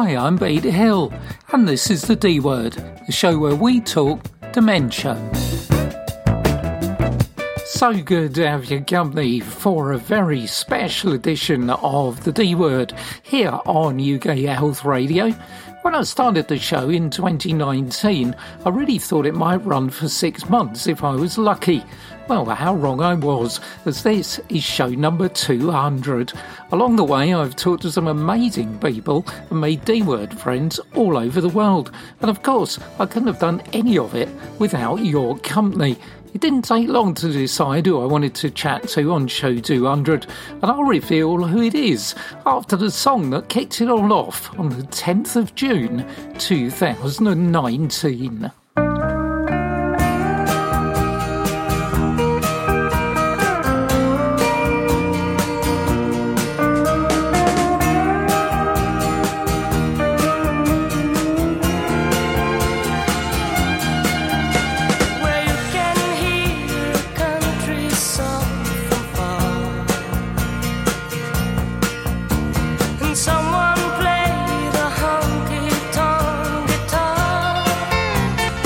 Hi, I'm Beta Hill, and this is The D Word, the show where we talk dementia. So good to have your company for a very special edition of The D Word here on UK Health Radio. When I started the show in 2019, I really thought it might run for 6 months if I was lucky. Well, how wrong I was, as this is show number 200. Along the way, I've talked to some amazing people and made D-Word friends all over the world. And of course, I couldn't have done any of it without your company. It didn't take long to decide who I wanted to chat to on show 200, and I'll reveal who it is after the song that kicked it all off on the 10th of June 2019. Someone play the honky-tonk guitar.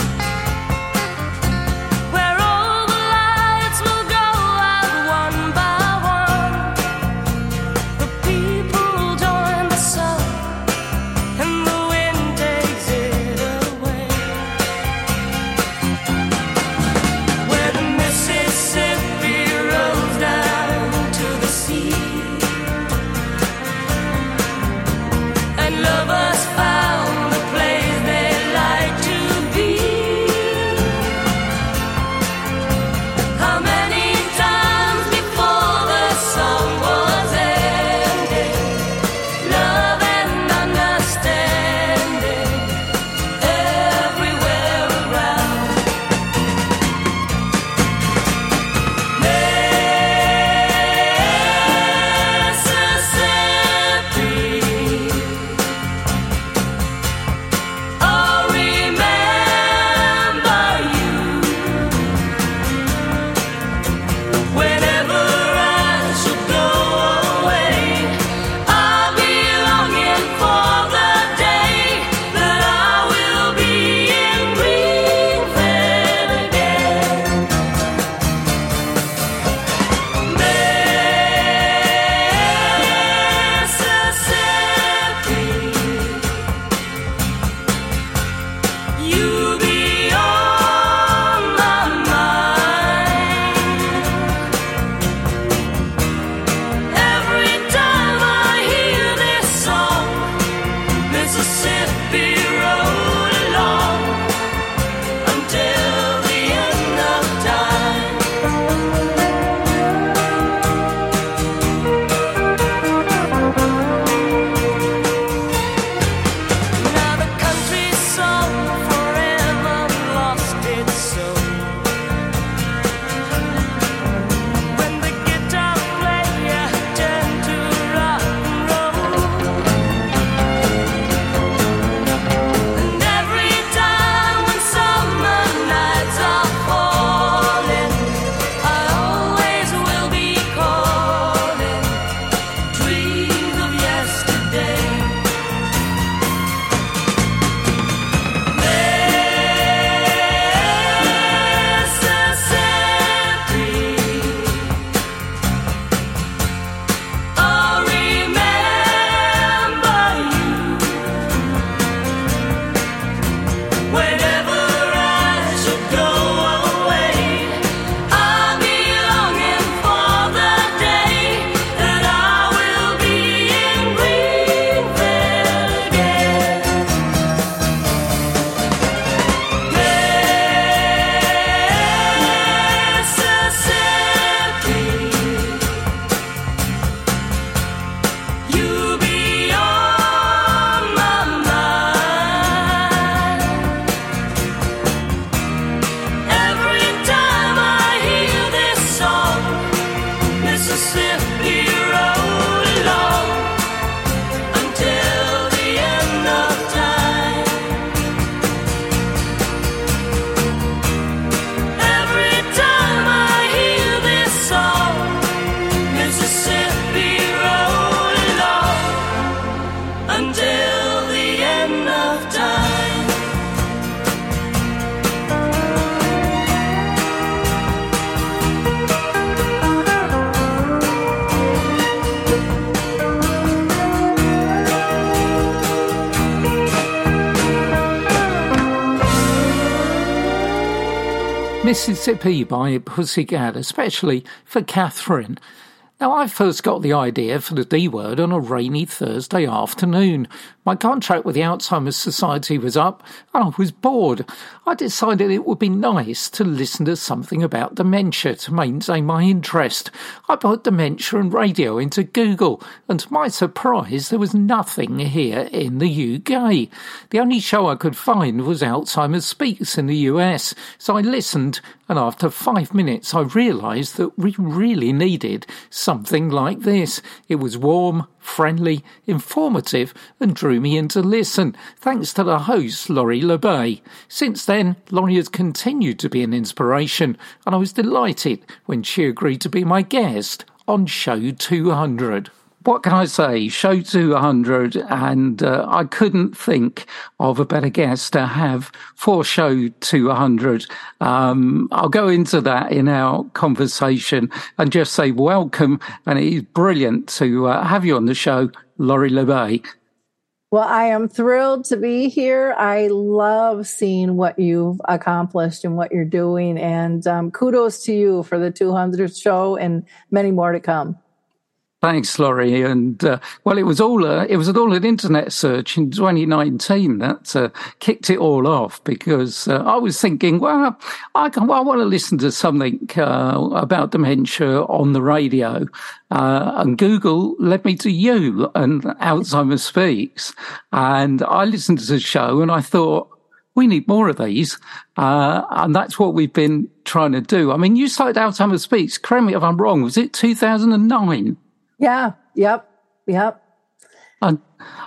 Mississippi by Pussycat, especially for Catherine. Now, I first got the idea for the D word on a rainy Thursday afternoon. My contract with the Alzheimer's Society was up and I was bored. I decided it would be nice to listen to something about dementia to maintain my interest. I put dementia and radio into Google, and to my surprise, there was nothing here in the UK. The only show I could find was Alzheimer's Speaks in the US, so I listened, and after 5 minutes I realised that we really needed something like this. It was warm, friendly, informative, and drew me in to listen, thanks to the host, Laurie LeBay. Since then, Laurie has continued to be an inspiration, and I was delighted when she agreed to be my guest on Show 200. What can I say? Show 200, and I couldn't think of a better guest to have for Show 200. I'll go into that in our conversation and just say welcome, and it is brilliant to have you on the show, Laurie LeBay. Well, I am thrilled to be here. I love seeing what you've accomplished and what you're doing, and kudos to you for the 200th show and many more to come. Thanks, Laurie. And well, it was all an internet search in 2019 that kicked it all off, because I was thinking, well, I want to listen to something about dementia on the radio, and Google led me to you and Alzheimer's Speaks, and I listened to the show and I thought, we need more of these, and that's what we've been trying to do. I mean, you started Alzheimer's Speaks. Correct me if I'm wrong. Was it 2009? Yeah. Yep. And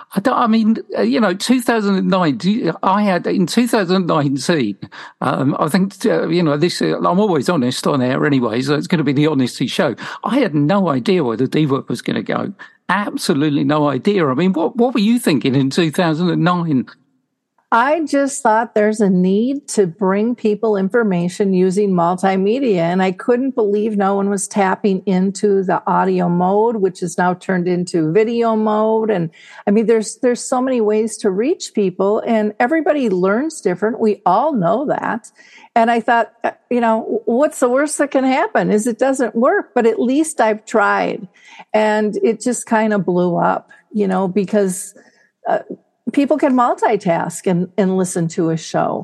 2009, I had, in 2019, I think, this, I'm always honest on air anyway, so it's going to be the honesty show. I had no idea where the D word was going to go. Absolutely no idea. I mean, what were you thinking in 2009? I just thought there's a need to bring people information using multimedia, and I couldn't believe no one was tapping into the audio mode, which is now turned into video mode. And I mean, there's so many ways to reach people, and everybody learns different. We all know that. And I thought, what's the worst that can happen is it doesn't work, but at least I've tried. And it just kind of blew up, because people can multitask and listen to a show.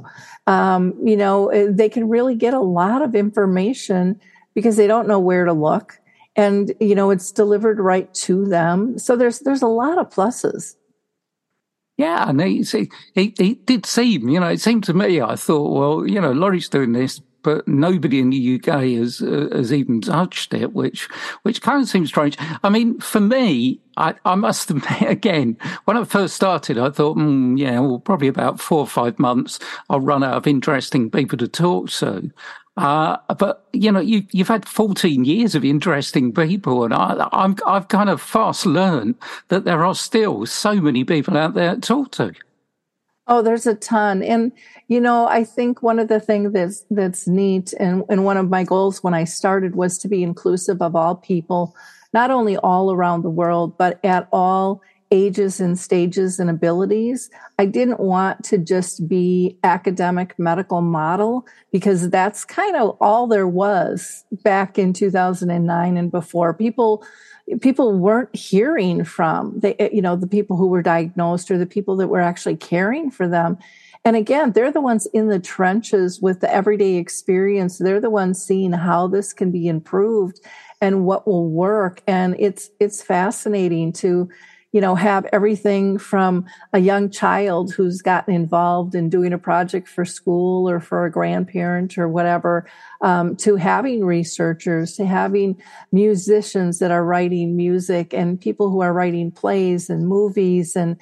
They can really get a lot of information because they don't know where to look, and it's delivered right to them. So there's a lot of pluses. Yeah, and it did seem, it seemed to me, I thought, well, Laurie's doing this, but nobody in the UK has even touched it, which kind of seems strange. I mean, for me, I must admit, again, when I first started, I thought, probably about 4 or 5 months, I'll run out of interesting people to talk to. But you've had 14 years of interesting people, and I've kind of fast learned that there are still so many people out there to talk to. Oh, there's a ton. And, I think one of the things that's neat, and one of my goals when I started was to be inclusive of all people, not only all around the world, but at all ages and stages and abilities. I didn't want to just be academic medical model, because that's kind of all there was back in 2009 and before. People weren't hearing from the people who were diagnosed or the people that were actually caring for them. And again, they're the ones in the trenches with the everyday experience. They're the ones seeing how this can be improved and what will work. And it's fascinating to, have everything from a young child who's gotten involved in doing a project for school or for a grandparent or whatever, to having researchers, to having musicians that are writing music, and people who are writing plays and movies, and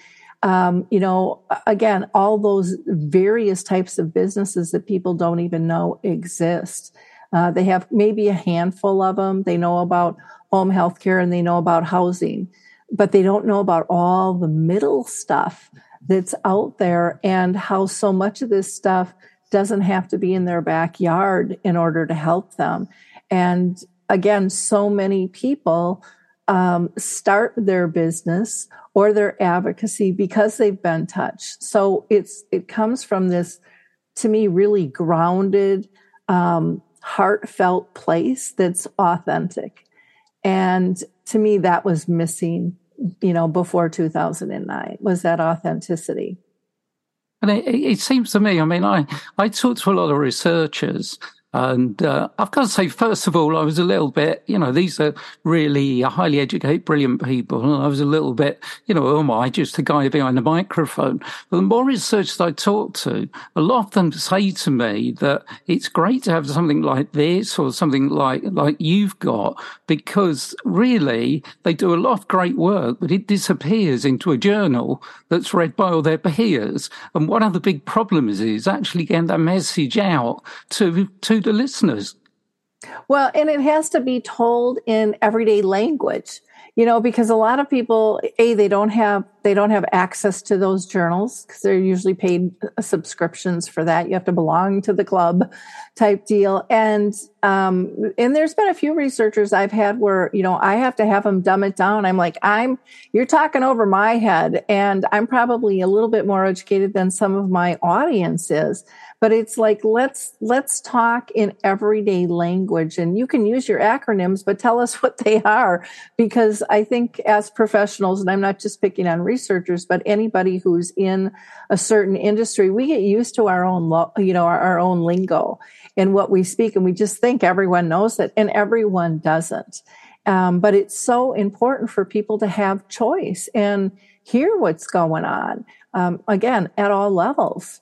again, all those various types of businesses that people don't even know exist. They have maybe a handful of them. They know about home health care and they know about housing, but they don't know about all the middle stuff that's out there, and how so much of this stuff doesn't have to be in their backyard in order to help them. And again, so many people start their business or their advocacy because they've been touched. So it comes from this, to me, really grounded heartfelt place that's authentic. And to me, that was missing, before 2009, was that authenticity. And it seems to me, I mean, I talked to a lot of researchers, and I've got to say, first of all, I was a little bit, these are really highly educated, brilliant people, and I was a little bit, who am I, just a guy behind the microphone? But the more researchers I talk to, a lot of them say to me that it's great to have something like this or something like you've got, because really they do a lot of great work, but it disappears into a journal that's read by all their peers. And one of the big problems is actually getting that message out to the listeners. Well, and it has to be told in everyday language, because a lot of people, they don't have access to those journals because they're usually paid subscriptions for that. You have to belong to the club type deal. And there's been a few researchers I've had where, I have to have them dumb it down. I'm like, you're talking over my head, and I'm probably a little bit more educated than some of my audience is. But it's like, let's talk in everyday language, and you can use your acronyms, but tell us what they are, because I think as professionals, and I'm not just picking on researchers, but anybody who's in a certain industry, we get used to our own, our own lingo and what we speak, and we just think everyone knows it, and everyone doesn't. But it's so important for people to have choice and hear what's going on, again, at all levels.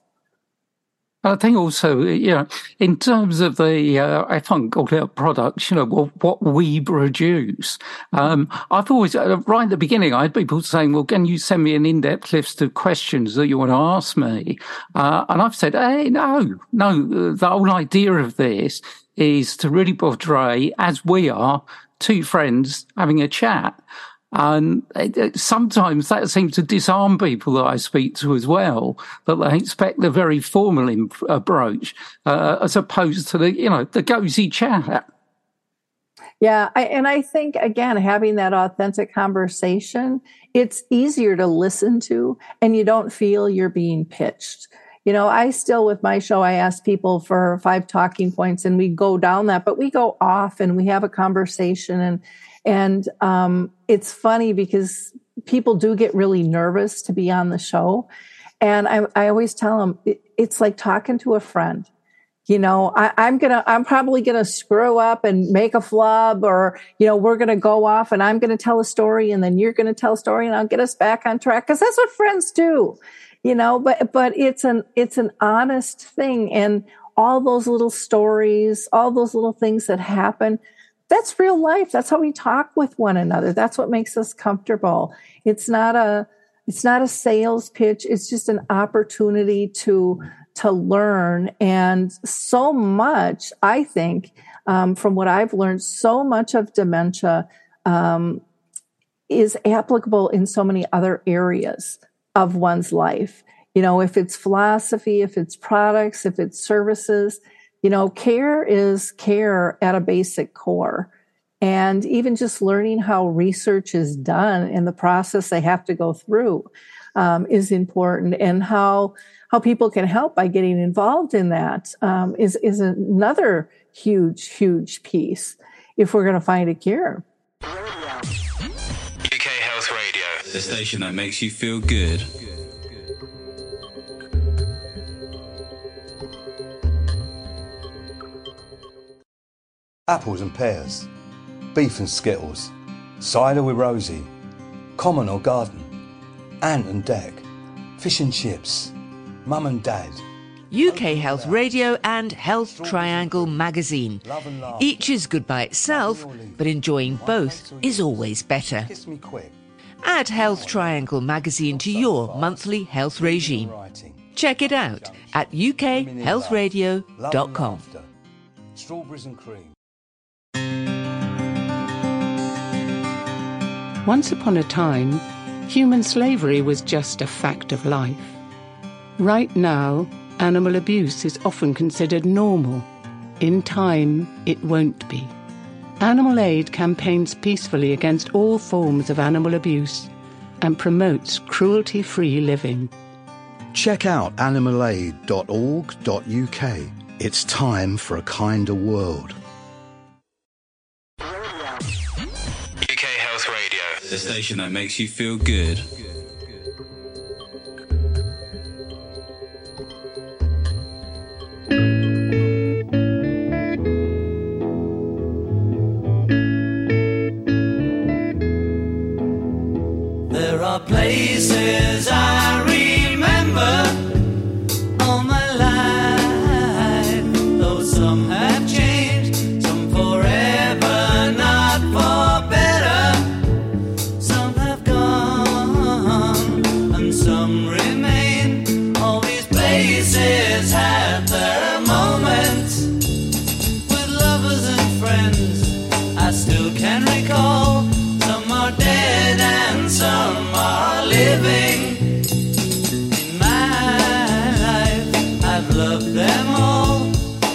I think also, in terms of the, I think, called out products, what we produce. I've always, right at the beginning, I had people saying, well, can you send me an in-depth list of questions that you want to ask me? And I've said, hey, no, the whole idea of this is to really portray, as we are, two friends having a chat. And sometimes that seems to disarm people that I speak to as well, that they expect a very formal approach, as opposed to the cozy chat. Yeah. I think, again, having that authentic conversation, it's easier to listen to, and you don't feel you're being pitched. I still, with my show, I ask people for 5 talking points, and we go down that, but we go off and we have a conversation, and it's funny because people do get really nervous to be on the show. And I always tell them, it's like talking to a friend. I'm probably going to screw up and make a flub, or, we're going to go off and I'm going to tell a story, and then you're going to tell a story, and I'll get us back on track. 'Cause that's what friends do, but it's an honest thing. And all those little stories, all those little things that happen, that's real life. That's how we talk with one another. That's what makes us comfortable. It's not a sales pitch. It's just an opportunity to learn. And so much, I think, from what I've learned, so much of dementia is applicable in so many other areas of one's life. If it's philosophy, if it's products, if it's services, care is care at a basic core. And even just learning how research is done and the process they have to go through is important, and how people can help by getting involved in that is another huge piece if we're going to find a cure. UK Health Radio, the station that makes you feel good. Apples and pears, beef and skittles, cider with Rosie, common or garden, ant and deck, fish and chips, mum and dad. UK Health Radio and Health Triangle magazine. Each is good by itself, but enjoying both is always better. Add Health Triangle magazine to your monthly health regime. Check it out at ukhealthradio.com. Strawberries and cream. Once upon a time, human slavery was just a fact of life. Right now, animal abuse is often considered normal. In time, it won't be. Animal Aid campaigns peacefully against all forms of animal abuse and promotes cruelty-free living. Check out animalaid.org.uk. It's time for a kinder world. UK Health Radio, the station that makes you feel good. There are places I remember all my life, though some have changed, some forever, not for better. Some have gone and some remain. All these places have their moments with lovers and friends I still can recall. Some are dead and some are living. In my life, I've loved them all.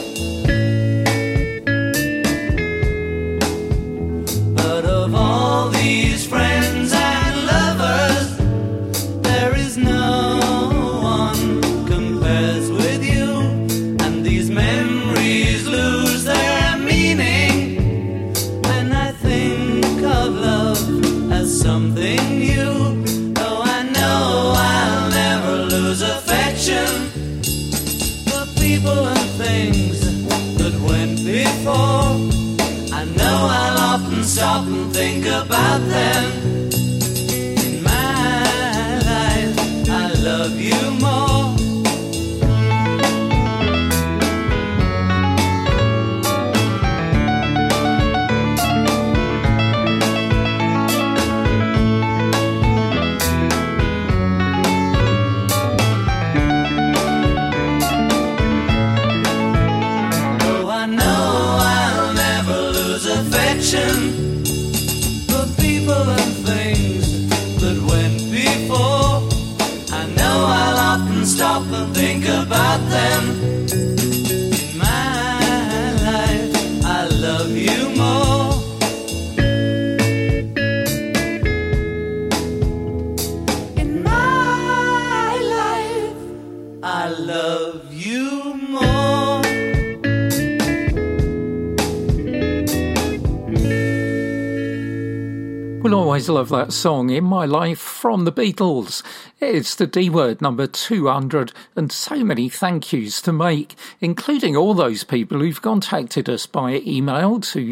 But of all these friends and lovers, there is no one compares with you. And these memories lose their meaning when I think of love as something new. Though I know I'll never lose affection for people and things that went before. I know I'll often stop and think about them. In my life, I love you more. Though I know I'll never lose affection for people and things that went before. I know I'll often stop and think about them. In my life, I love you more. In my life, I love you more. Will always love that song, In My Life, from the Beatles. It's the D word number 200, and so many thank yous to make, including all those people who've contacted us by email to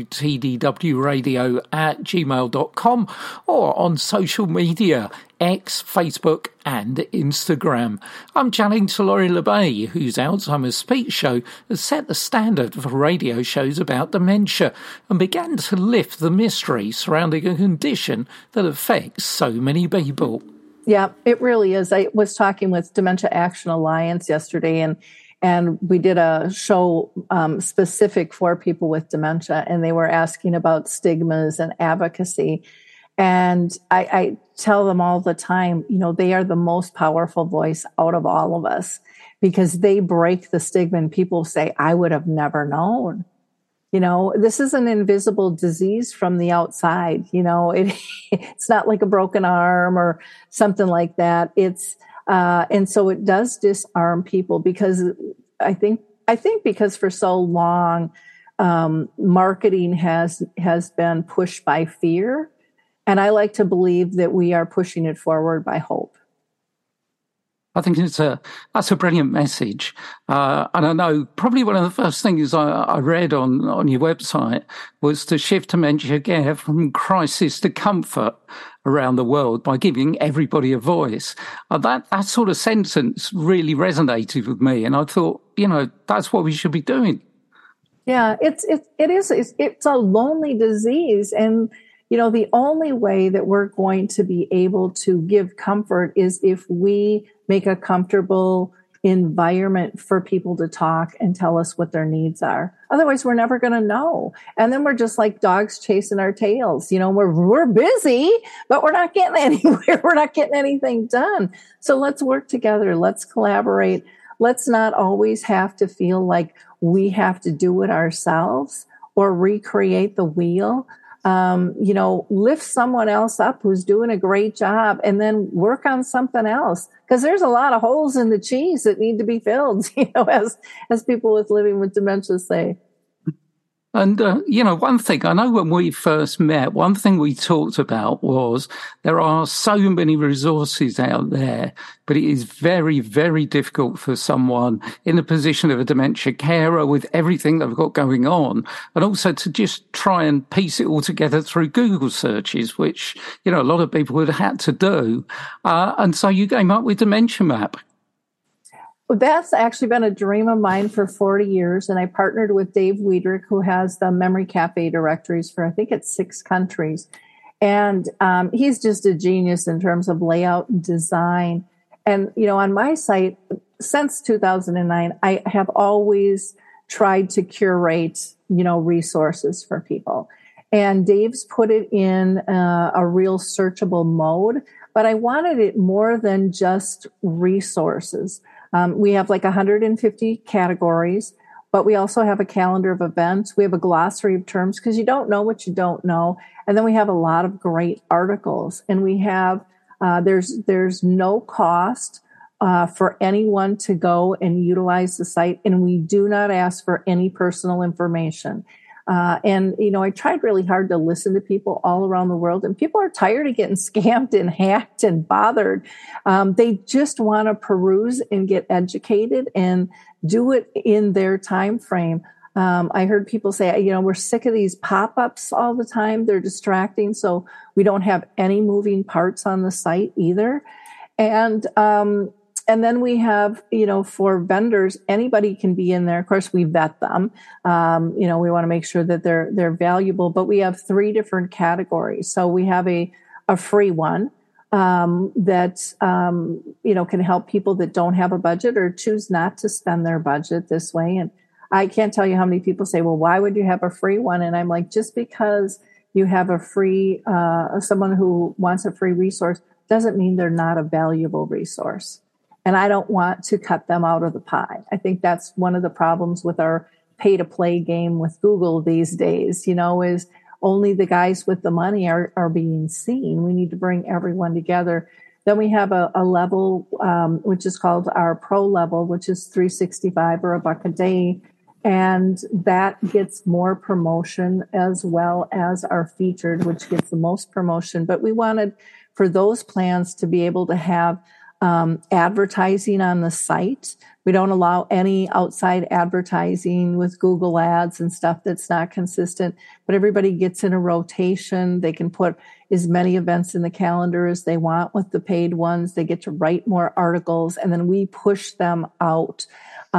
tdwradio@gmail.com or on social media, X, Facebook and Instagram. I'm chatting to Laurie LeBay, whose Alzheimer's Speak show has set the standard for radio shows about dementia and began to lift the mystery surrounding a condition that affects so many people. Yeah, it really is. I was talking with Dementia Action Alliance yesterday, and we did a show specific for people with dementia, and they were asking about stigmas and advocacy. And I tell them all the time, you know, they are the most powerful voice out of all of us because they break the stigma, and people say, I would have never known. You know, this is an invisible disease from the outside. You know, it's not like a broken arm or something like that. And so it does disarm people because I think because for so long, marketing has been pushed by fear. And I like to believe that we are pushing it forward by hope. I think that's a brilliant message. And I know probably one of the first things I read on your website was to shift dementia care from crisis to comfort around the world by giving everybody a voice. That sort of sentence really resonated with me. And I thought, you know, that's what we should be doing. Yeah, it's a lonely disease. And, you know, the only way that we're going to be able to give comfort is if we make a comfortable environment for people to talk and tell us what their needs are. Otherwise, we're never going to know. And then we're just like dogs chasing our tails. You know, we're busy, but we're not getting anywhere. We're not getting anything done. So let's work together. Let's collaborate. Let's not always have to feel like we have to do it ourselves or recreate the wheel. lift someone else up who's doing a great job and then work on something else. Because there's a lot of holes in the cheese that need to be filled, as people with living with dementia say. And, one thing, I know when we first met, one thing we talked about was there are so many resources out there, but it is very, very difficult for someone in the position of a dementia carer with everything they've got going on, and also to just try and piece it all together through Google searches, which, a lot of people would have had to do. And so you came up with Dementia Map. Well, that's actually been a dream of mine for 40 years. And I partnered with Dave Wiedrich, who has the Memory Cafe directories for, I think it's 6 countries. And he's just a genius in terms of layout and design. And, on my site, since 2009, I have always tried to curate, resources for people. And Dave's put it in a real searchable mode, but I wanted it more than just resources. We have like 150 categories, but we also have a calendar of events. We have a glossary of terms because you don't know what you don't know. And then we have a lot of great articles, and we have, there's no cost for anyone to go and utilize the site. And we do not ask for any personal information. I tried really hard to listen to people all around the world, and people are tired of getting scammed and hacked and bothered. They just want to peruse and get educated and do it in their time frame. I heard people say, we're sick of these pop-ups all the time. They're distracting. So we don't have any moving parts on the site either. And then we have, for vendors, anybody can be in there. Of course, we vet them. We want to make sure that they're valuable, but we have 3 different categories. So we have a free one, that, can help people that don't have a budget or choose not to spend their budget this way. And I can't tell you how many people say, well, why would you have a free one? And I'm like, just because you have a free, someone who wants a free resource doesn't mean they're not a valuable resource. And I don't want to cut them out of the pie. I think that's one of the problems with our pay-to-play game with Google these days, is only the guys with the money are being seen. We need to bring everyone together. Then we have a level, which is called our pro level, which is $365 or $1 a day. And that gets more promotion as well as our featured, which gets the most promotion. But we wanted for those plans to be able to have advertising on the site. We don't allow any outside advertising with Google ads and stuff that's not consistent, but everybody gets in a rotation. They can put as many events in the calendar as they want with the paid ones. They get to write more articles, and then we push them out.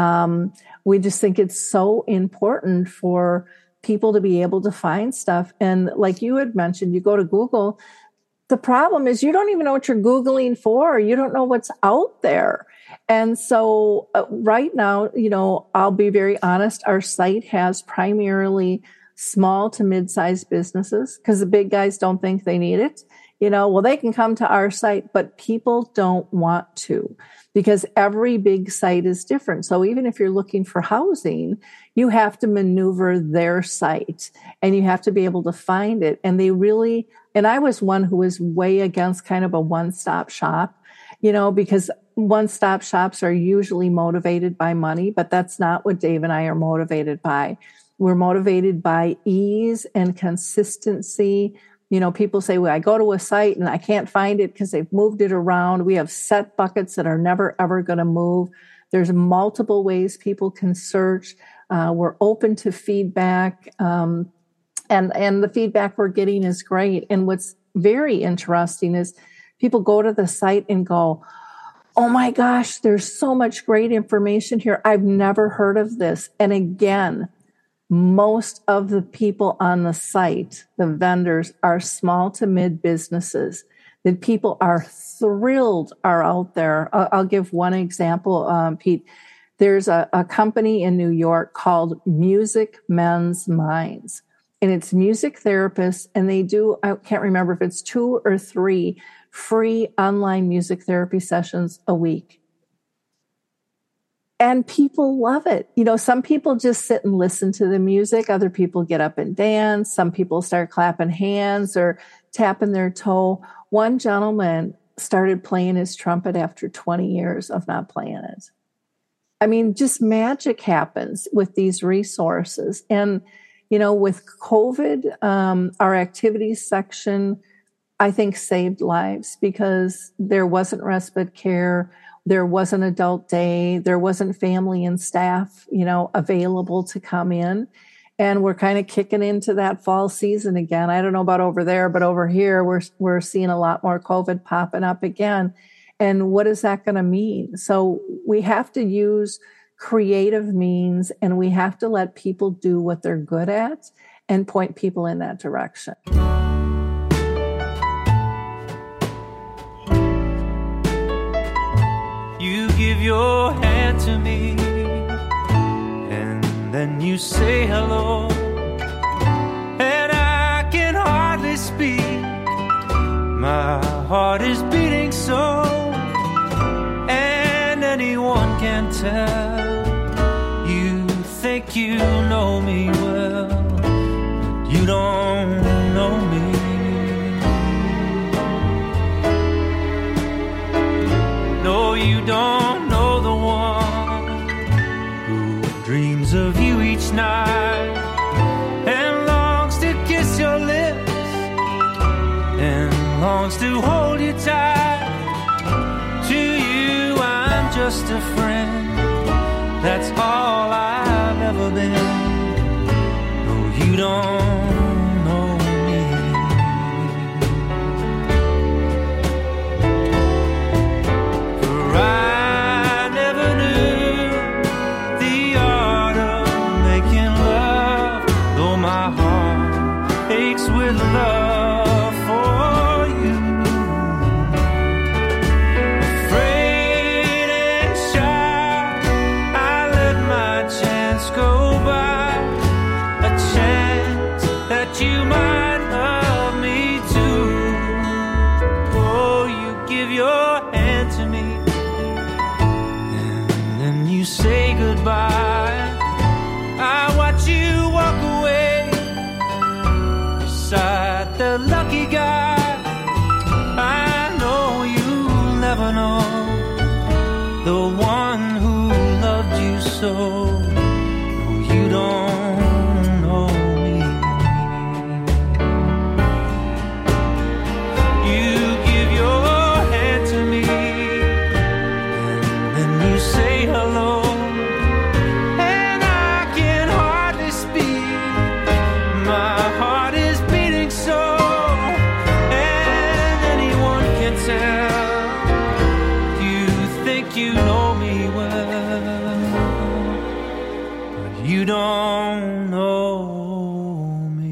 We just think it's so important for people to be able to find stuff. And like you had mentioned, you go to Google, the problem is you don't even know what you're Googling for. You don't know what's out there. And so right now, I'll be very honest, our site has primarily small to mid-sized businesses because the big guys don't think they need it. They can come to our site, but people don't want to because every big site is different. So even if you're looking for housing, you have to maneuver their site and you have to be able to find it. And I was one who was way against kind of a one-stop shop, because one-stop shops are usually motivated by money, but that's not what Dave and I are motivated by. We're motivated by ease and consistency. People say, well, I go to a site and I can't find it because they've moved it around. We have set buckets that are never, ever going to move. There's multiple ways people can search. We're open to feedback. And the feedback we're getting is great. And what's very interesting is people go to the site and go, oh my gosh, there's so much great information here. I've never heard of this. And again, most of the people on the site, the vendors, are small to mid businesses that people are thrilled are out there. I'll give one example, Pete. There's a company in New York called Music Men's Minds. And it's music therapists, and they do, I can't remember if it's 2 or 3 free online music therapy sessions a week. And people love it. You know, some people just sit and listen to the music. Other people get up and dance. Some people start clapping hands or tapping their toe. One gentleman started playing his trumpet after 20 years of not playing it. I mean, just magic happens with these resources. And, you know, with COVID, our activities section, I think, saved lives because there wasn't respite care. There wasn't adult day. There wasn't family and staff, you know, available to come in. And we're kind of kicking into that fall season again. I don't know about over there, but over here, we're seeing a lot more COVID popping up again. And what is that going to mean? So we have to use creative means, and we have to let people do what they're good at and point people in that direction. You give your hand to me, and then you say hello, and I can hardly speak. My heart is beating so, and anyone can tell. You think you know me well, but you don't know me. No, you don't know the one who dreams of you each night and longs to kiss your lips and longs to hold you tight. To you, I'm just a friend. That's all I've ever been. No, you don't know me. For I never knew the art of making love, though my heart aches with love for you. Afraid and shy, I let my chance go by, a chance that you might love me too. Oh, you give your hand to me, and then you say goodbye. I watch you walk away beside the lucky guy. I know you'll never know the one who loved you so. No, you don't know me. You give your hand to me, and then you say hello, and I can hardly speak. My heart is beating so, and anyone can tell. You think you know me well, but you don't know me.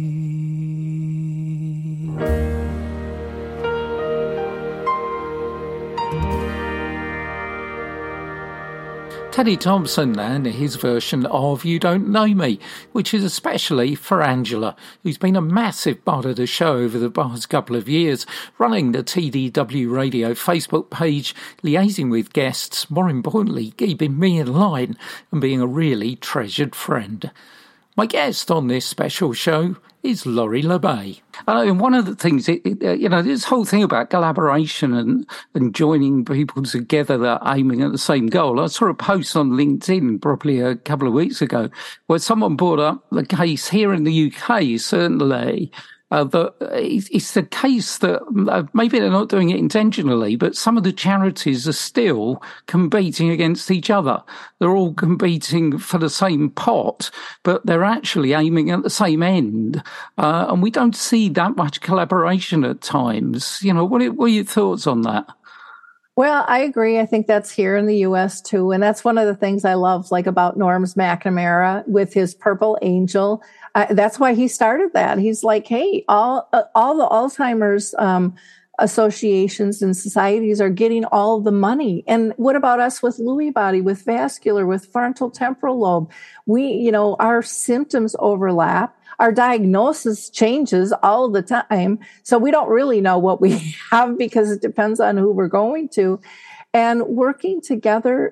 Teddy Thompson and his version of You Don't Know Me, which is especially for Angela, who's been a massive part of the show over the past couple of years, running the TDW Radio Facebook page, liaising with guests, more importantly, keeping me in line and being a really treasured friend. My guest on this special show is Laurie Le Bay. And one of the things, this whole thing about collaboration and joining people together that are aiming at the same goal. I saw a post on LinkedIn probably a couple of weeks ago where someone brought up the case here in the UK, certainly, that it's the case that maybe they're not doing it intentionally, but some of the charities are still competing against each other. They're all competing for the same pot, but they're actually aiming at the same end. And we don't see that much collaboration at times. You know, what are your thoughts on that? Well, I agree. I think that's here in the U.S. too. And that's one of the things I love, like about Norms McNamara with his Purple Angel. That's why he started that. He's like, hey, all the Alzheimer's associations and societies are getting all the money. And what about us with Lewy body, with vascular, with frontal temporal lobe? Our symptoms overlap. Our diagnosis changes all the time. So we don't really know what we have because it depends on who we're going to. And working together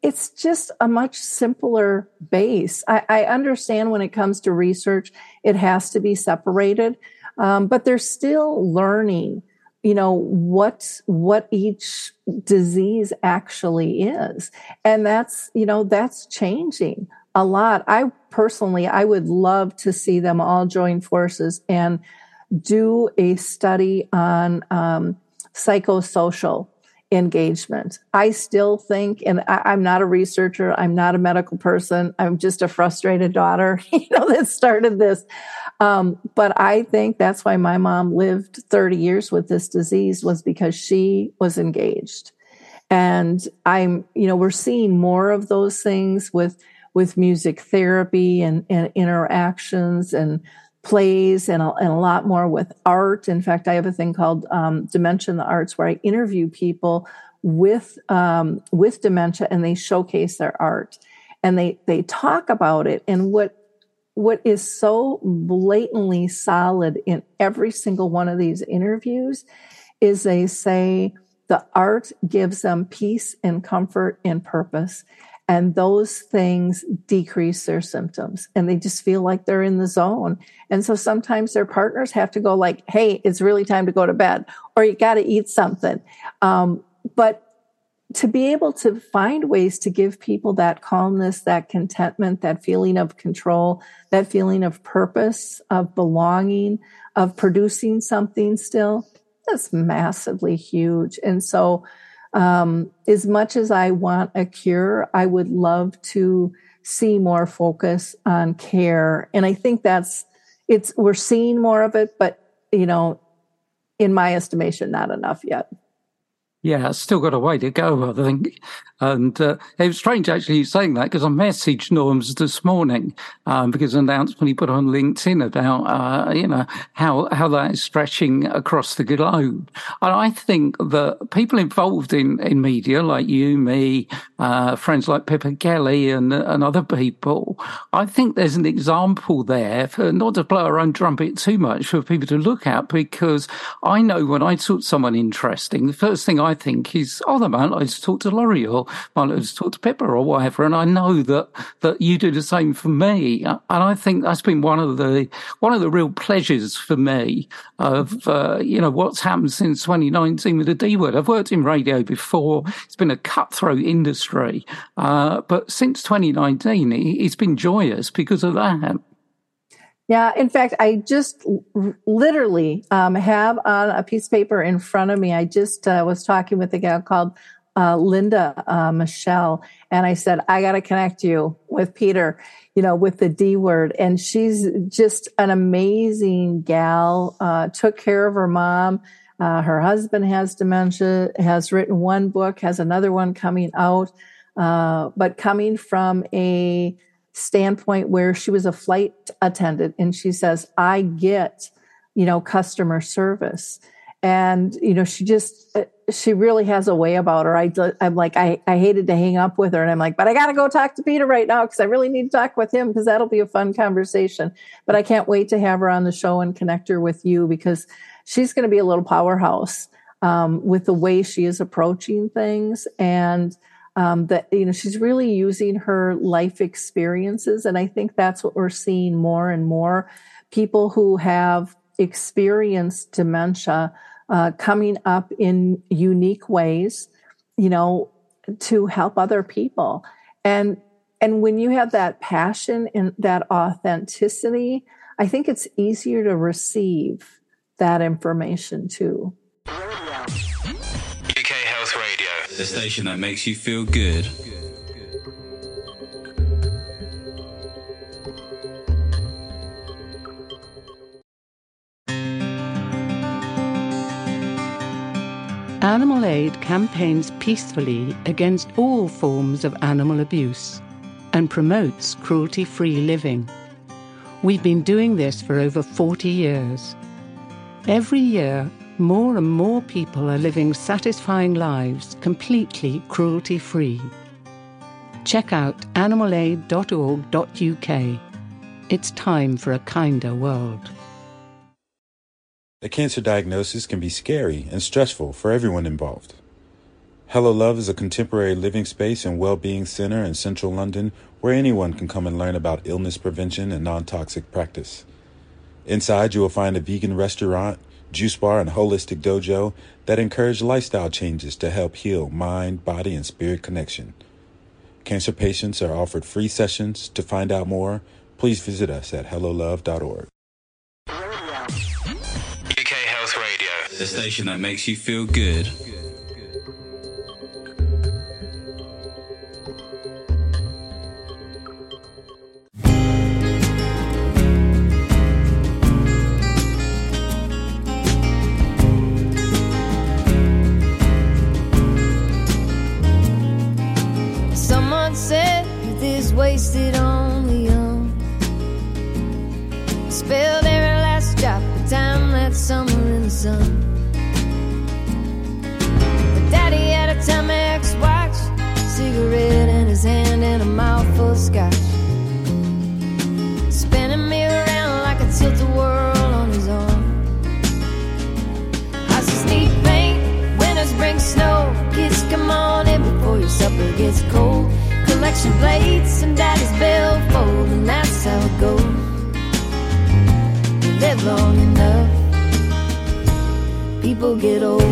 it's just a much simpler base. I understand when it comes to research, it has to be separated, but they're still learning, what each disease actually is. And that's changing a lot. I would love to see them all join forces and do a study on psychosocial engagement. I still think, and I'm not a researcher, I'm not a medical person, I'm just a frustrated daughter, that started this. But I think that's why my mom lived 30 years with this disease, was because she was engaged. And we're seeing more of those things with music therapy and interactions and plays and a lot more with art. In fact, I have a thing called Dementia in the Arts, where I interview people with dementia, and they showcase their art and they talk about it. And what is so blatantly solid in every single one of these interviews is they say the art gives them peace and comfort and purpose. And those things decrease their symptoms, and they just feel like they're in the zone. And so sometimes their partners have to go like, hey, it's really time to go to bed, or you got to eat something. But to be able to find ways to give people that calmness, that contentment, that feeling of control, that feeling of purpose, of belonging, of producing something still, that's massively huge. And so as much as I want a cure, I would love to see more focus on care. And I think we're seeing more of it, but, in my estimation, not enough yet. Yeah, still got a way to go, I think. And it was strange, actually, you saying that, because I messaged Norms this morning because an announcement he put on LinkedIn about, how that is stretching across the globe. And I think that people involved in media, like you, me, friends like Pippa Kelly and other people, I think there's an example there for not to blow our own trumpet too much, for people to look at, because I know when I talk to someone interesting, the first thing I think is, they might like to talk to Laurie, or might like to talk to Pippa, or whatever. And I know that you do the same for me. And I think that's been one of the real pleasures for me of, what's happened since 2019 with the D Word. I've worked in radio before. It's been a cutthroat industry. But since 2019, it's been joyous because of that. Yeah. In fact, I just literally have on a piece of paper in front of me. I just was talking with a gal called Linda Michelle, and I said, I got to connect you with Peter, with the D Word. And she's just an amazing gal, took care of her mom. Her husband has dementia, has written one book, has another one coming out, but coming from a standpoint where she was a flight attendant, and she says, I get, customer service. And, she really has a way about her. I'm like, I hated to hang up with her, and I'm like, but I got to go talk to Peter right now, because I really need to talk with him, because that'll be a fun conversation. But I can't wait to have her on the show and connect her with you, because she's going to be a little powerhouse with the way she is approaching things. And she's really using her life experiences. And I think that's what we're seeing more and more. People who have experienced dementia coming up in unique ways, to help other people. And when you have that passion and that authenticity, I think it's easier to receive that information too. UK Health Radio, the station that makes you feel good. Animal Aid campaigns peacefully against all forms of animal abuse and promotes cruelty-free living. We've been doing this for over 40 years. Every year, more and more people are living satisfying lives completely cruelty-free. Check out animalaid.org.uk. It's time for a kinder world. A cancer diagnosis can be scary and stressful for everyone involved. Hello Love is a contemporary living space and well-being center in central London where anyone can come and learn about illness prevention and non-toxic practice. Inside, you will find a vegan restaurant, juice bar, and holistic dojo that encourage lifestyle changes to help heal mind, body, and spirit connection. Cancer patients are offered free sessions. To find out more, please visit us at hellolove.org. UK Health Radio, the station that makes you feel good. Someone said youth is wasted on the young. Spilled every last drop of time that summer in the sun. But Daddy had a Timex watch, cigarette in his hand and a mouthful of scotch, spinning me around like a tilt-a-whirl on his arm. Houses need paint, winters bring snow. Kids, come on in before your supper gets cold. Collection plates and Daddy's billfold, and that's how it goes. You live long enough, people get old.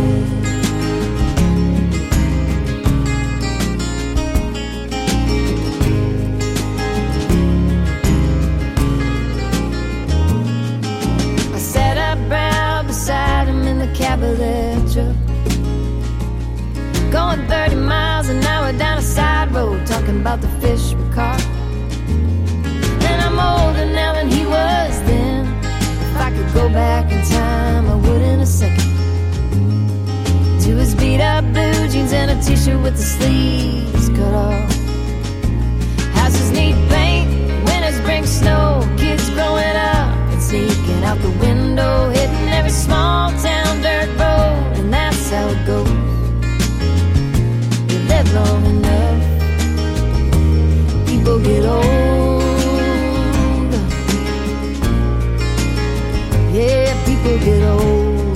I sat up proud beside him in the cab of their truck, going 30 miles an hour down a side road, talking about the fish we caught. And I'm older now than he was then. If I could go back in time, I would in a second. To his beat up blue jeans and a t-shirt with the sleeves cut off. Houses need paint, winters bring snow. Kids growing up and sneaking out the window, hitting every small town dirt road, and that's how it goes. Live long enough, people get old. Yeah, people get old.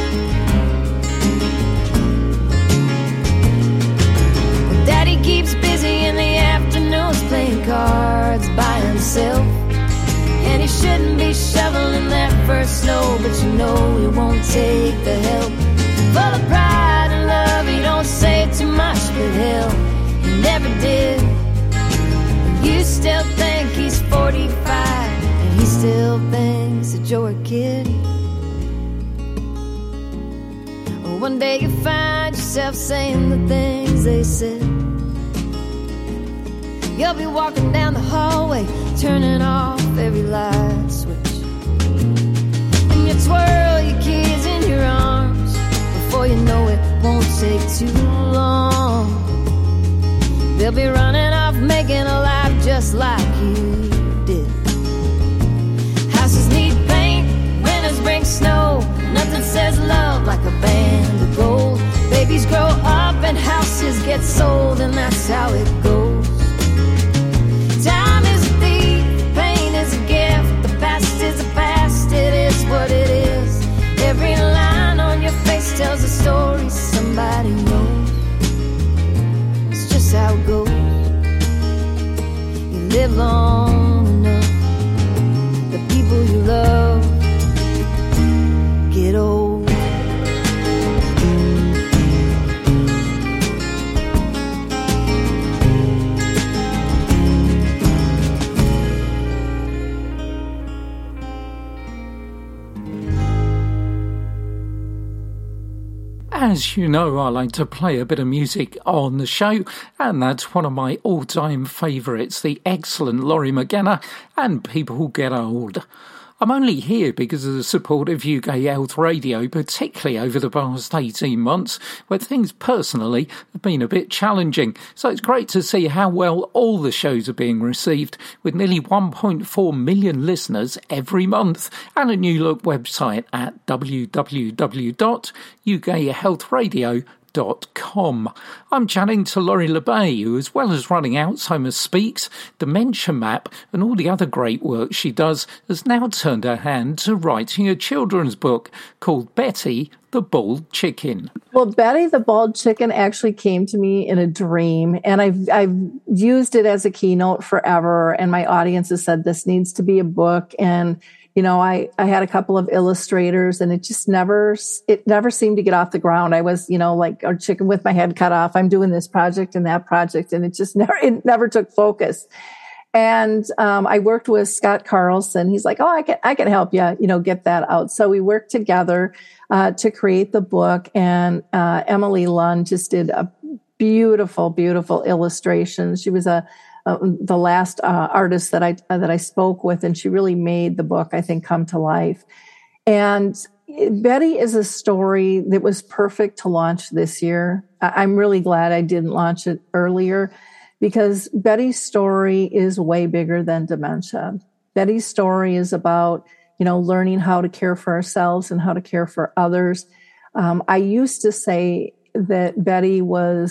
Well, Daddy keeps busy in the afternoons playing cards by himself, and he shouldn't be shoveling that first snow, but you know he won't take the help. Full of pride and love, he don't say too much, but hell, he never did. You still think he's 45, and he still thinks that you're a kid. One day you find yourself saying the things they said. You'll be walking down the hallway, turning off every light switch, and you twirl your kids in your arms. Before you know it, won't take too long. They'll be running off, making a life just like you did. Houses need paint, winters bring snow. Nothing says love like a band of gold. Babies grow up and houses get sold, and that's how it goes. Time is a thief, pain is a gift. The past is the past, it is what it is. Every line on your face tells a story somebody knows. It's just how it goes. You live long enough, the people you love get old. As you know, I like to play a bit of music on the show, and that's one of my all-time favourites, the excellent Lori McGenna and People Who Get Old. I'm only here because of the support of UK Health Radio, particularly over the past 18 months, where things personally have been a bit challenging. So it's great to see how well all the shows are being received, with nearly 1.4 million listeners every month, and a new look website at www.ukhealthradio.com. I'm chatting to Lori Le Bay, who, as well as running Alzheimer's Speaks, Dementia Map and all the other great work she does, has now turned her hand to writing a children's book called Betty, the Bald Chicken? Well, Betty the Bald Chicken actually came to me in a dream, and I've used it as a keynote forever. And my audience has said this needs to be a book. And I had a couple of illustrators, and it never seemed to get off the ground. I was, like a chicken with my head cut off. I'm doing this project and that project, and it never took focus. And I worked with Scott Carlson. He's like, "Oh, I can help you, get that out." So we worked together to create the book. And Emily Lund just did a beautiful, beautiful illustration. She was the last artist that I spoke with, and she really made the book, I think, come to life. And Betty is a story that was perfect to launch this year. I'm really glad I didn't launch it earlier, because Betty's story is way bigger than dementia. Betty's story is about, learning how to care for ourselves and how to care for others. I used to say that Betty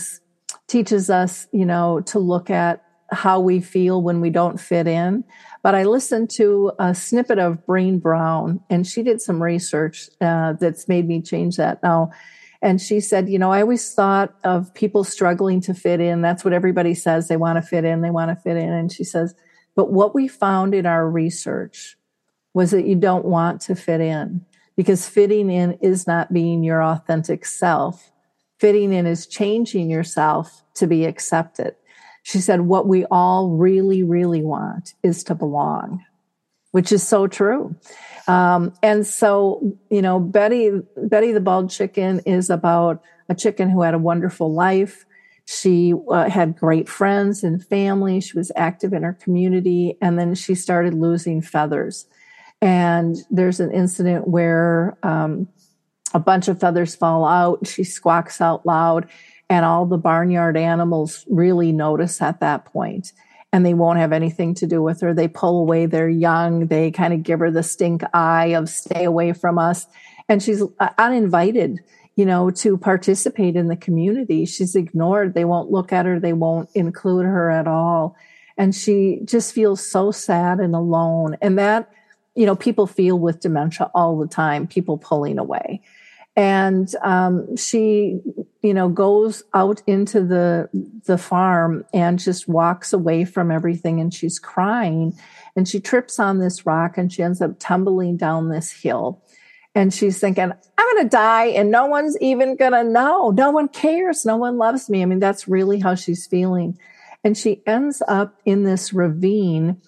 teaches us, to look at how we feel when we don't fit in. But I listened to a snippet of Brené Brown, and she did some research that's made me change that now. And she said, I always thought of people struggling to fit in. That's what everybody says. They want to fit in. They want to fit in. And she says, but what we found in our research was that you don't want to fit in, because fitting in is not being your authentic self. Fitting in is changing yourself to be accepted. She said, what we all really, really want is to belong, which is so true. And so, Betty the Bald Chicken is about a chicken who had a wonderful life. She had great friends and family. She was active in her community. And then she started losing feathers. And there's an incident where a bunch of feathers fall out. She squawks out loud, and all the barnyard animals really notice at that point. And they won't have anything to do with her. They pull away their young. They kind of give her the stink eye of stay away from us. And she's uninvited, to participate in the community. She's ignored. They won't look at her. They won't include her at all. And she just feels so sad and alone. And that, people feel with dementia all the time, people pulling away. And she, goes out into the farm and just walks away from everything, and she's crying, and she trips on this rock, and she ends up tumbling down this hill. And she's thinking, I'm going to die, and no one's even going to know. No one cares. No one loves me. I mean, that's really how she's feeling. And she ends up in this ravine.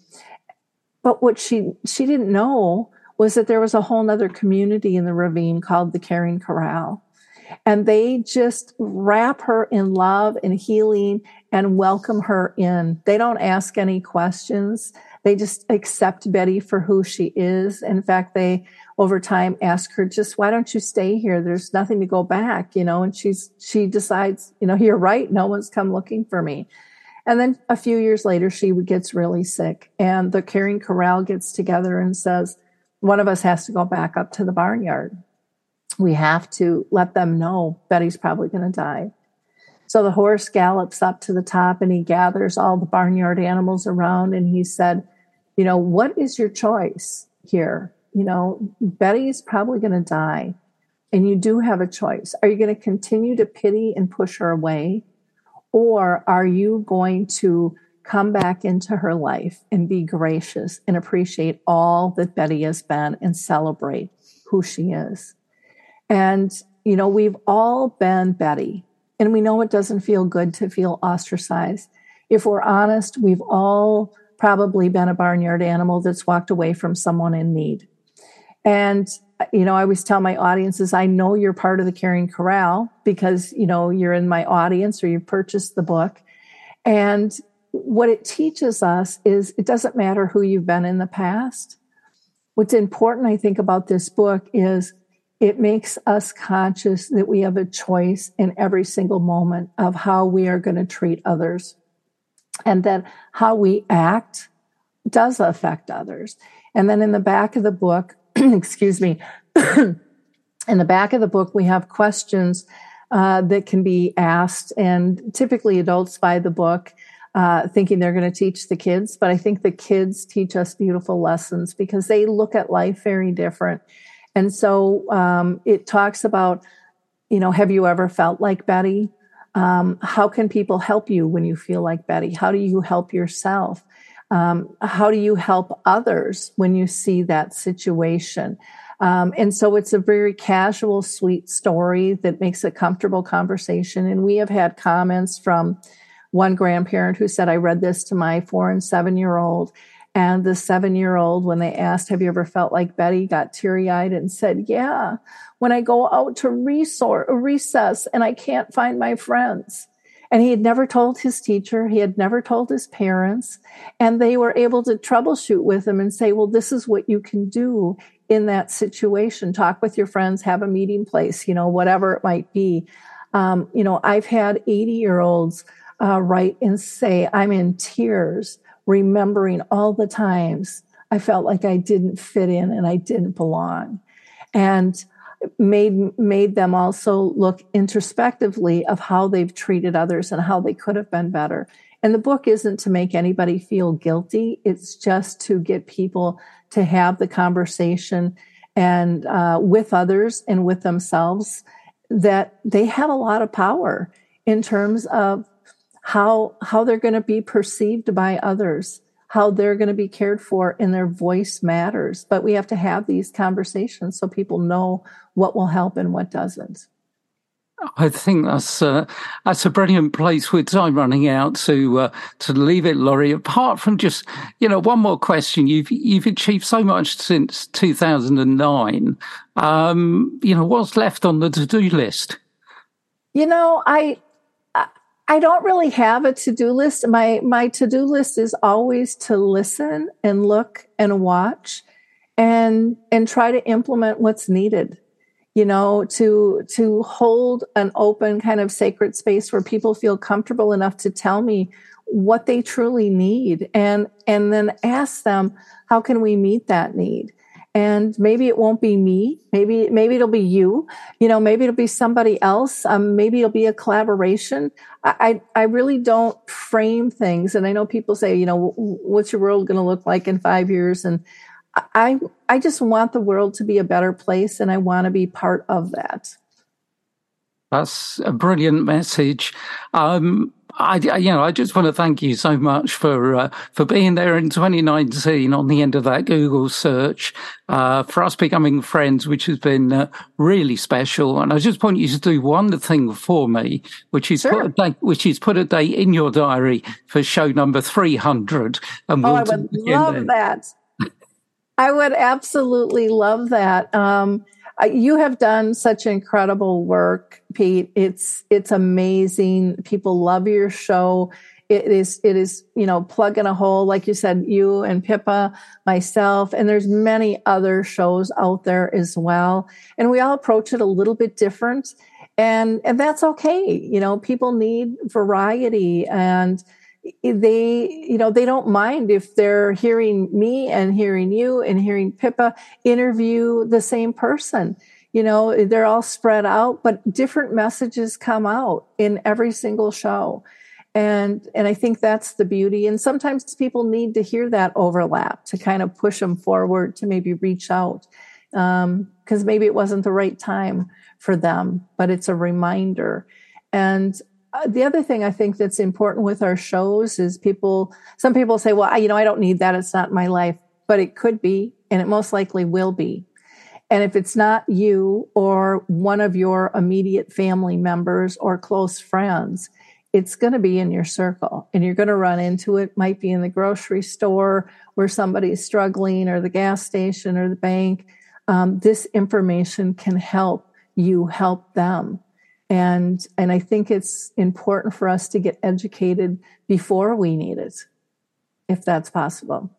But what she didn't know was that there was a whole nother community in the ravine called the Caring Corral. And they just wrap her in love and healing and welcome her in. They don't ask any questions. They just accept Betty for who she is. In fact, they, over time, ask her, just, why don't you stay here? There's nothing to go back, and she decides, you're right. No one's come looking for me. And then a few years later, she gets really sick, and the Caring Corral gets together and says, one of us has to go back up to the barnyard. We have to let them know Betty's probably going to die. So the horse gallops up to the top, and he gathers all the barnyard animals around, and he said, what is your choice here? Betty's probably going to die, and you do have a choice. Are you going to continue to pity and push her away? Or are you going to come back into her life and be gracious and appreciate all that Betty has been and celebrate who she is? And, we've all been Betty, and we know it doesn't feel good to feel ostracized. If we're honest, we've all probably been a barnyard animal that's walked away from someone in need. And, I always tell my audiences, I know you're part of the Caring Corral because, you're in my audience or you purchased the book. And what it teaches us is it doesn't matter who you've been in the past. What's important, I think, about this book is it makes us conscious that we have a choice in every single moment of how we are going to treat others, and that how we act does affect others. And then in the back of the book, excuse me, in the back of the book, we have questions that can be asked, and typically adults buy the book thinking they're going to teach the kids, but I think the kids teach us beautiful lessons because they look at life very different. And so it talks about, have you ever felt like Betty? How can people help you when you feel like Betty? How do you help yourself? How do you help others when you see that situation? And so it's a very casual, sweet story that makes a comfortable conversation. And we have had comments from one grandparent who said, I read this to my 4 and 7-year-old. And the 7-year-old, when they asked, have you ever felt like Betty, got teary-eyed and said, yeah, when I go out to recess and I can't find my friends. And he had never told his teacher. He had never told his parents. And they were able to troubleshoot with him and say, well, this is what you can do in that situation. Talk with your friends, have a meeting place, whatever it might be. I've had 80-year-olds write and say, I'm in tears, remembering all the times I felt like I didn't fit in and I didn't belong. And made them also look introspectively of how they've treated others and how they could have been better. And the book isn't to make anybody feel guilty. It's just to get people to have the conversation and with others and with themselves, that they have a lot of power in terms of how they're going to be perceived by others, how they're going to be cared for, and their voice matters. But we have to have these conversations so people know what will help and what doesn't. I think that's a brilliant place with time running out to leave it, Laurie. Apart from just, one more question. You've achieved so much since 2009. What's left on the to-do list? I don't really have a to-do list. My to-do list is always to listen and look and watch and try to implement what's needed, to hold an open kind of sacred space where people feel comfortable enough to tell me what they truly need and then ask them, how can we meet that need? And maybe it won't be me. Maybe it'll be you. Maybe it'll be somebody else. Maybe it'll be a collaboration. I really don't frame things. And I know people say, what's your world going to look like in 5 years? And I just want the world to be a better place, and I want to be part of that. That's a brilliant message. I just want to thank you so much for being there in 2019 on the end of that Google search, for us becoming friends, which has been really special. And I just want you to do one thing for me, which is sure. put a date in your diary for show number 300. And I would love that. I would absolutely love that. You have done such incredible work, Pete. It's amazing. People love your show. It is, plug in a hole. Like you said, you and Pippa, myself, and there's many other shows out there as well. And we all approach it a little bit different. And that's okay. People need variety, and they don't mind if they're hearing me and hearing you and hearing Pippa interview the same person. They're all spread out, but different messages come out in every single show. And I think that's the beauty. And sometimes people need to hear that overlap to kind of push them forward to maybe reach out. Because maybe it wasn't the right time for them, but it's a reminder. And the other thing I think that's important with our shows is some people say, well, I don't need that. It's not my life, but it could be, and it most likely will be. And if it's not you or one of your immediate family members or close friends, it's going to be in your circle, and you're going to run into it. Might be in the grocery store where somebody's struggling, or the gas station, or the bank. This information can help you help them. And I think it's important for us to get educated before we need it, if that's possible.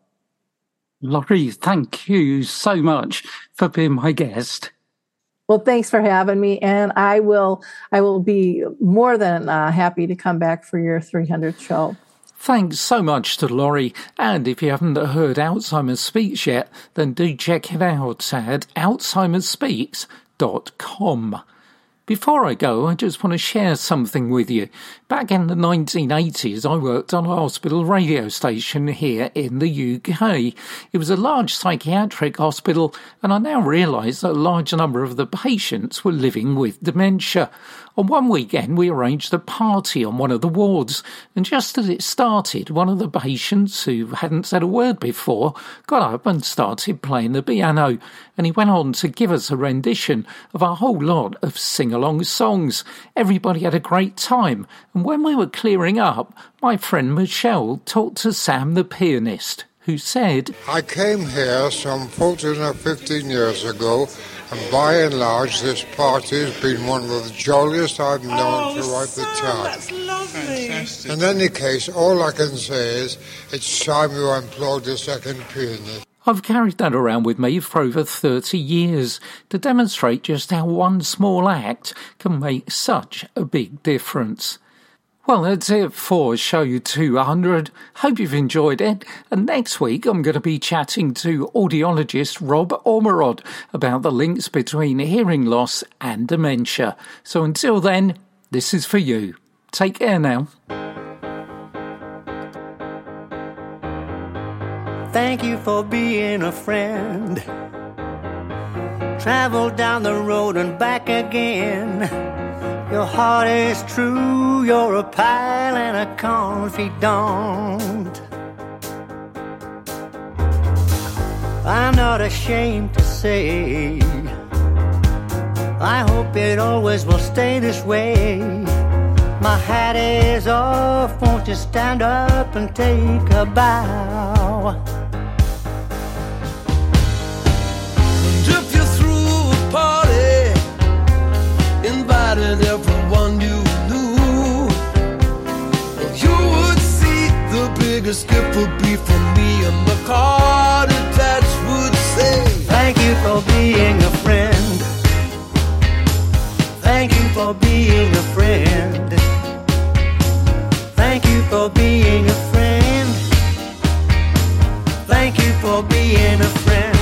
Laurie, thank you so much for being my guest. Well, thanks for having me. And I will be more than happy to come back for your 300th show. Thanks so much to Laurie. And if you haven't heard Alzheimer's Speaks yet, then do check it out at alzheimersspeaks.com. Before I go, I just want to share something with you. Back in the 1980s, I worked on a hospital radio station here in the UK. It was a large psychiatric hospital, and I now realise that a large number of the patients were living with dementia. On one weekend, we arranged a party on one of the wards, and just as it started, one of the patients, who hadn't said a word before, got up and started playing the piano, and he went on to give us a rendition of a whole lot of sing-along songs. Everybody had a great time, and when we were clearing up, my friend Michelle talked to Sam the pianist, who said, I came here some 14 or 15 years ago, and by and large this party has been one of the jolliest I've known throughout the town. That's lovely. In any case, all I can say is it's time you employed a second pianist. I've carried that around with me for over 30 years to demonstrate just how one small act can make such a big difference. Well, that's it for show 200. Hope you've enjoyed it. And next week, I'm going to be chatting to audiologist Rob Ormerod about the links between hearing loss and dementia. So until then, this is for you. Take care now. Thank you for being a friend. Travel down the road and back again. Your heart is true, you're a pal and a confidant. I'm not ashamed to say, I hope it always will stay this way. My hat is off, won't you stand up and take a bow? And if you threw a party, invited everyone you knew, well, you would see the biggest gift would be from me, and the card attached would say, thank you for being a friend. Thank you for being a friend. Thank you for being a friend. Thank you for being a friend.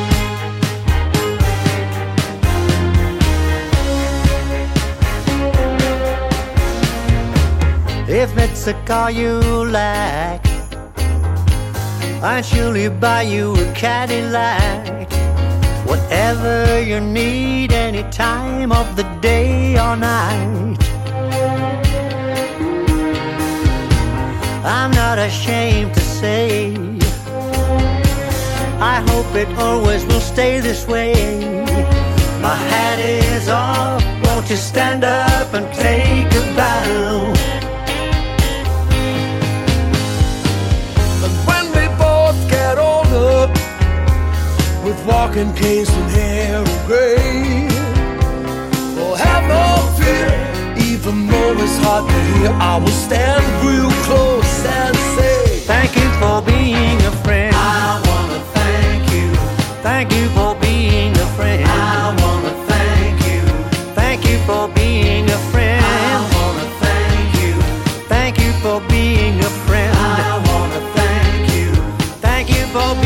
If it's a car you like, I'd surely buy you a Cadillac. Whatever you need, any time of the day or night. I'm not ashamed to say, I hope it always will stay this way. My hat is off, won't you stand up and take a bow? With walking canes and hair of gray, oh, have no fear, even though it's hard to hear, I will stand real close and say, thank you for being a friend. I wanna thank you. Thank you for being a friend. I wanna thank you. Thank you for being a friend. I wanna thank you. Thank you for being a friend. I wanna thank you. Thank you for being